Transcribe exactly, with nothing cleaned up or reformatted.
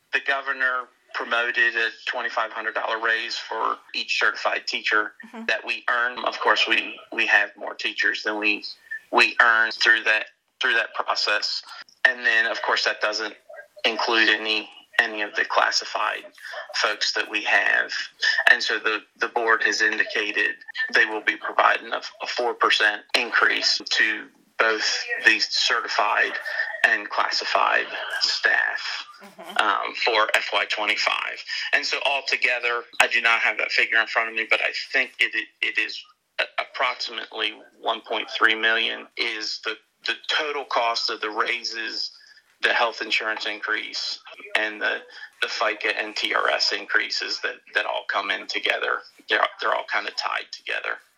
the governor promoted a twenty-five hundred dollars raise for each certified teacher mm-hmm. that we earn. Of course, we, we have more teachers than we we earn through that through that process. And then, of course, that doesn't include any any of the classified folks that we have. And so the, the board has indicated they will be providing a, a four percent increase to both the certified and classified staff mm-hmm. um, for F Y twenty-five. And so altogether, I do not have that figure in front of me, but I think it it is approximately one point three million dollars is the, the total cost of the raises, the health insurance increase, and the, the FICA and T R S increases that, that all come in together. They're, they're all kind of tied together.